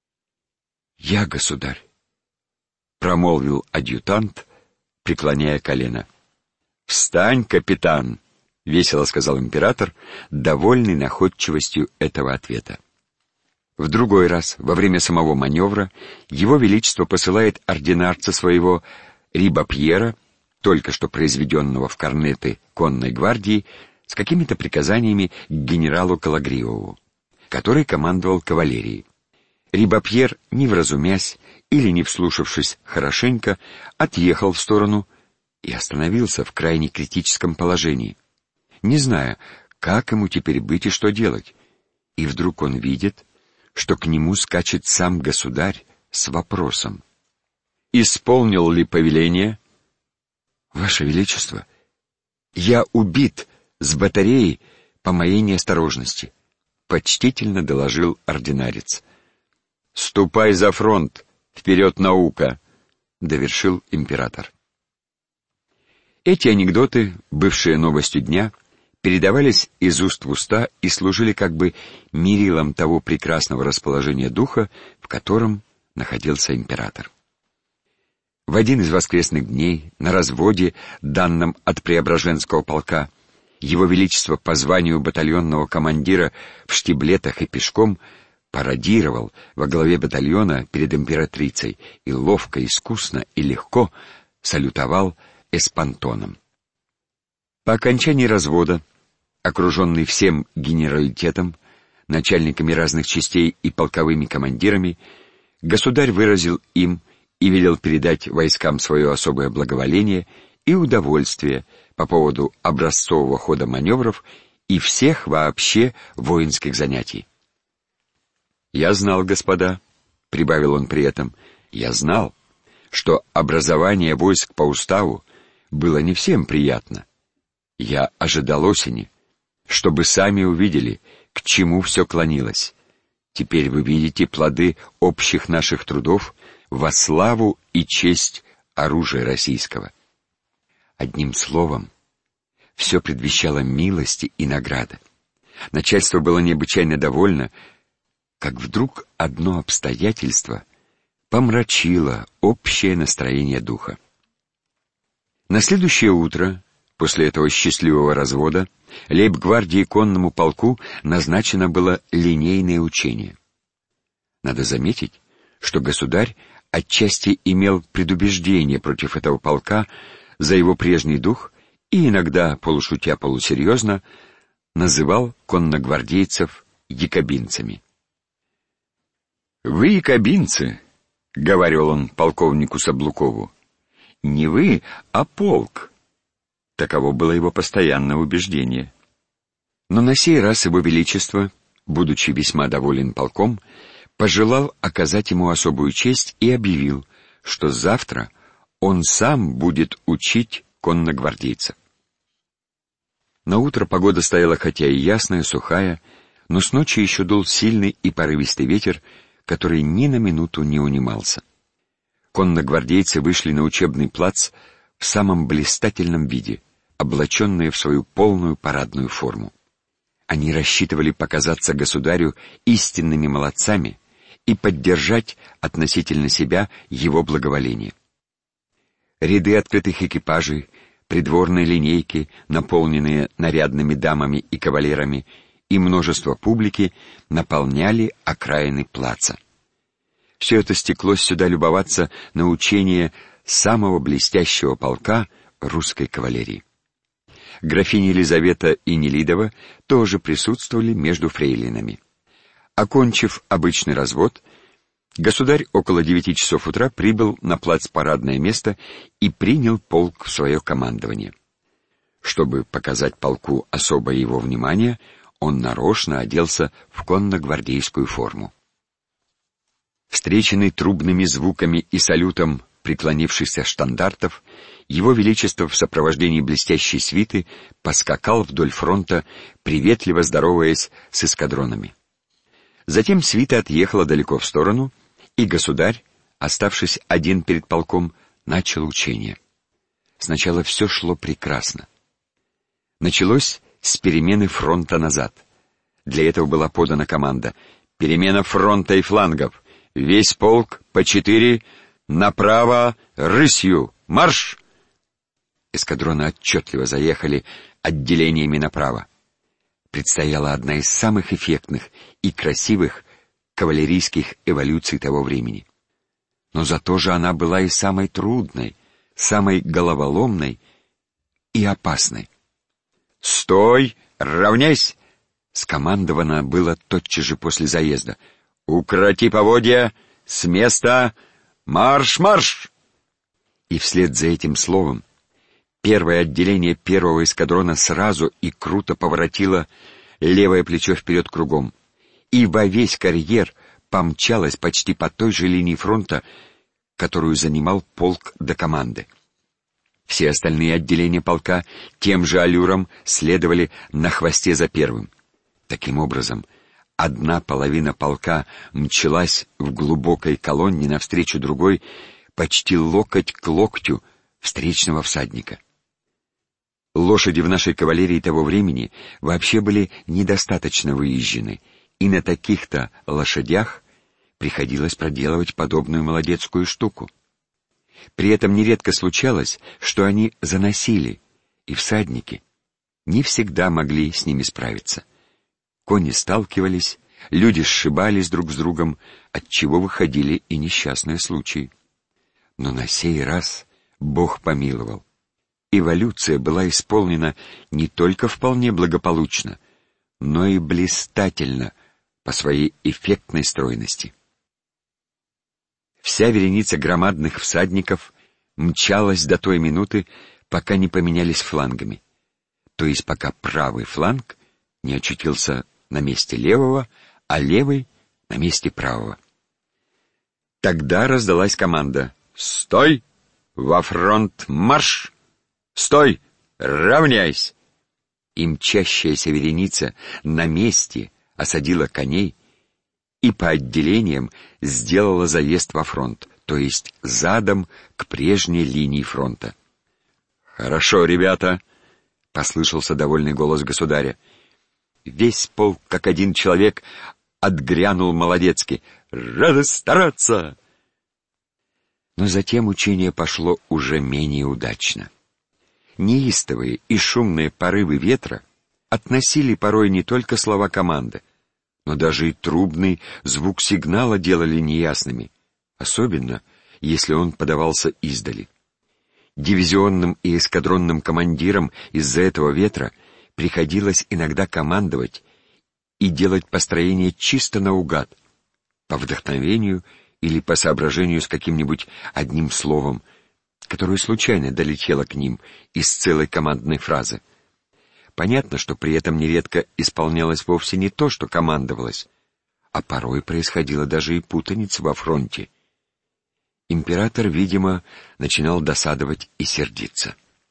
«Я, государь», — промолвил адъютант, преклоняя колено. «Встань, капитан!» — весело сказал император, довольный находчивостью этого ответа. В другой раз, во время самого маневра, его величество посылает ординарца своего Рибапьера, только что произведенного в корнеты конной гвардии, с какими-то приказаниями к генералу Калагриову, который командовал кавалерией. Рибапьер, не вразумясь или не вслушавшись хорошенько, отъехал в сторону и остановился в крайне критическом положении, не зная, как ему теперь быть и что делать. И вдруг он видит, что к нему скачет сам государь с вопросом: «Исполнил ли повеление?» «Ваше Величество, я убит с батареи по моей неосторожности», — почтительно доложил ординарец. «Ступай за фронт, вперед наука», — довершил император. Эти анекдоты, бывшие новостью дня, передавались из уст в уста и служили как бы мерилом того прекрасного расположения духа, в котором находился император. В один из воскресных дней, на разводе, данном от Преображенского полка, его величество по званию батальонного командира в штиблетах и пешком пародировал во главе батальона перед императрицей и ловко, искусно и легко салютовал эспантоном. По окончании развода, окруженный всем генералитетом, начальниками разных частей и полковыми командирами, Государь выразил им и велел передать войскам свое особое благоволение и удовольствие по поводу образцового хода маневров и всех вообще воинских занятий. «Я знал, господа», — прибавил он при этом, — «я знал, что образование войск по уставу было не всем приятно. Я ожидал осени, чтобы сами увидели, к чему все клонилось. Теперь вы видите плоды общих наших трудов во славу и честь оружия российского». Одним словом, все предвещало милости и награды. Начальство было необычайно довольно, как вдруг одно обстоятельство помрачило общее настроение духа. На следующее утро, после этого счастливого развода, лейб-гвардии конному полку назначено было линейное учение. Надо заметить, что государь отчасти имел предубеждение против этого полка за его прежний дух и иногда, полушутя полусерьезно, называл конногвардейцев якобинцами. «Вы якобинцы», — говорил он полковнику Саблукову, — «не вы, а полк». Таково было его постоянное убеждение. Но на сей раз его величество, будучи весьма доволен полком, пожелал оказать ему особую честь и объявил, что завтра он сам будет учить конногвардейцев. Наутро погода стояла хотя и ясная, сухая, но с ночи еще дул сильный и порывистый ветер, который ни на минуту не унимался. Конногвардейцы вышли на учебный плац в самом блистательном виде, облаченные в свою полную парадную форму. Они рассчитывали показаться государю истинными молодцами и поддержать относительно себя его благоволение. Ряды открытых экипажей, придворные линейки, наполненные нарядными дамами и кавалерами, и множество публики наполняли окраины плаца. Все это стеклось сюда любоваться на учение самого блестящего полка русской кавалерии. Графиня Елизавета и Нелидова тоже присутствовали между фрейлинами. Окончив обычный развод, государь около девяти часов утра прибыл на плацпарадное место и принял полк в свое командование. Чтобы показать полку особое его внимание, он нарочно оделся в конногвардейскую форму. Встреченный трубными звуками и салютом преклонившихся штандартов, его величество в сопровождении блестящей свиты поскакал вдоль фронта, приветливо здороваясь с эскадронами. Затем свита отъехала далеко в сторону, и государь, оставшись один перед полком, начал учение. Сначала все шло прекрасно. Началось с перемены фронта назад. Для этого была подана команда: перемена фронта и флангов. Весь полк по четыре, направо, рысью, марш! Эскадроны отчетливо заехали отделениями направо. Предстояла одна из самых эффектных и красивых кавалерийских эволюций того времени. Но зато же она была и самой трудной, самой головоломной и опасной. «Стой! Равняйсь!» скомандовано было тотчас же после заезда. «Укроти поводья! С места! Марш-марш!» И вслед за этим словом первое отделение первого эскадрона сразу и круто поворотило левое плечо вперед кругом, и во весь карьер помчалось почти по той же линии фронта, которую занимал полк до команды. Все остальные отделения полка тем же аллюром следовали на хвосте за первым. Таким образом, одна половина полка мчалась в глубокой колонне навстречу другой, почти локоть к локтю встречного всадника. Лошади в нашей кавалерии того времени вообще были недостаточно выезжены, и на таких-то лошадях приходилось проделывать подобную молодецкую штуку. При этом нередко случалось, что они заносили, и всадники не всегда могли с ними справиться. Кони сталкивались, люди сшибались друг с другом, отчего выходили и несчастные случаи. Но на сей раз Бог помиловал. Эволюция была исполнена не только вполне благополучно, но и блистательно по своей эффектной стройности. Вся вереница громадных всадников мчалась до той минуты, пока не поменялись флангами, то есть пока правый фланг не очутился на месте левого, а левый — на месте правого. Тогда раздалась команда: «Стой! Во фронт марш! Стой! Равняйсь!» И мчащаяся вереница на месте осадила коней и по отделениям сделала заезд во фронт, то есть задом к прежней линии фронта. «Хорошо, ребята!» — послышался довольный голос государя. Весь полк, как один человек, отгрянул молодецки: «Рады стараться!» Но затем учение пошло уже менее удачно. Неистовые и шумные порывы ветра относили порой не только слова команды, но даже и трубный звук сигнала делали неясными, особенно если он подавался издали. Дивизионным и эскадронным командирам из-за этого ветра приходилось иногда командовать и делать построение чисто наугад, по вдохновению или по соображению с каким-нибудь одним словом, которое случайно долетело к ним из целой командной фразы. Понятно, что при этом нередко исполнялось вовсе не то, что командовалось, а порой происходила даже и путаница во фронте. Император, видимо, начинал досадовать и сердиться.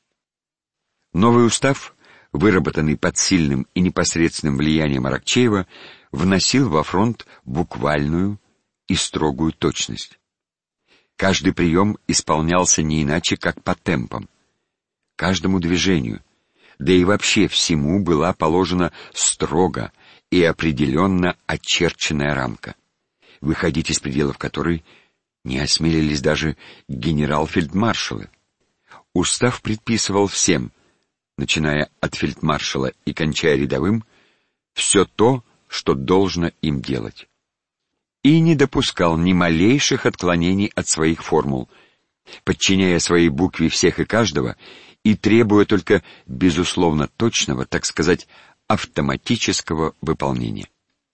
Новый устав, выработанный под сильным и непосредственным влиянием Аракчеева, вносил во фронт буквальную и строгую точность. Каждый прием исполнялся не иначе, как по темпам. Каждому движению, да и вообще всему была положена строго и определенно очерченная рамка, выходить из пределов которой не осмелились даже генерал-фельдмаршалы. Устав предписывал всем, начиная от фельдмаршала и кончая рядовым, все то, что должно им делать. И не допускал ни малейших отклонений от своих формул, подчиняя своей букве всех и каждого и требуя только безусловно точного, так сказать, автоматического выполнения.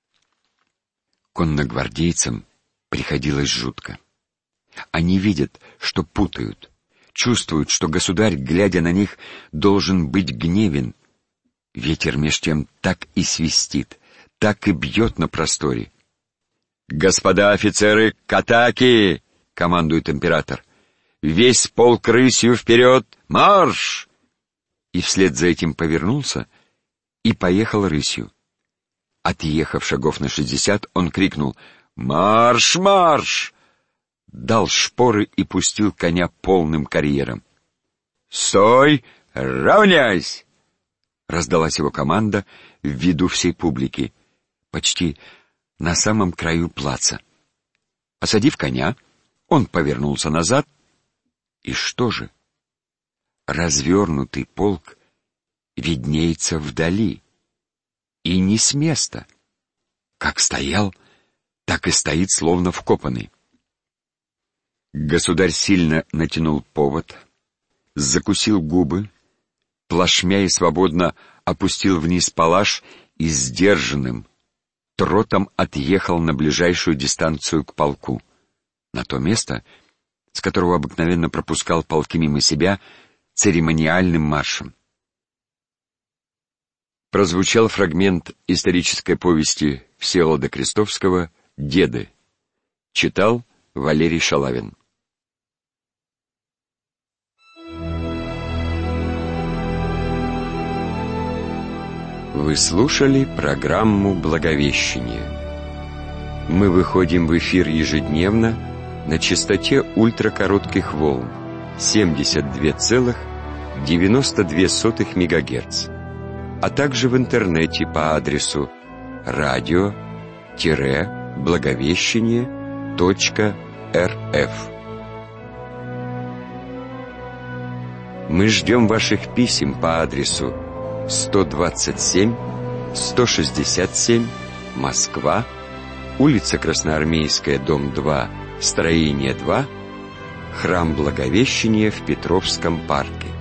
Конногвардейцам приходилось жутко. Они видят, что путают, чувствуют, что государь, глядя на них, должен быть гневен. Ветер меж тем так и свистит, так и бьет на просторе. «Господа офицеры, к атаке!» — командует император. «Весь полк рысью вперед! Марш!» И вслед за этим повернулся и поехал рысью. Отъехав шагов на шестьдесят, он крикнул: «Марш, марш!» Дал шпоры и пустил коня полным карьером. «Стой! Равняйсь!» Раздалась его команда в виду всей публики, почти на самом краю плаца. Осадив коня, он повернулся назад, и что же? Развернутый полк виднеется вдали, и не с места. Как стоял, так и стоит, словно вкопанный. Государь сильно натянул повод, закусил губы, плашмя и свободно опустил вниз палаш и сдержанным тротом отъехал на ближайшую дистанцию к полку, на то место, с которого обыкновенно пропускал полки мимо себя церемониальным маршем. Прозвучал фрагмент исторической повести Всеволода Крестовского «Деды». Читал Валерий Шалавин. Вы слушали программу «Благовещение». Мы выходим в эфир ежедневно на частоте ультракоротких волн семьдесят два целых девяносто две сотых мегагерц, а также в интернете по адресу радио-благовещение точка рф. Мы ждем ваших писем по адресу сто двадцать семь сто шестьдесят семь, Москва, улица Красноармейская, дом два, строение два, храм Благовещения в Петровском парке.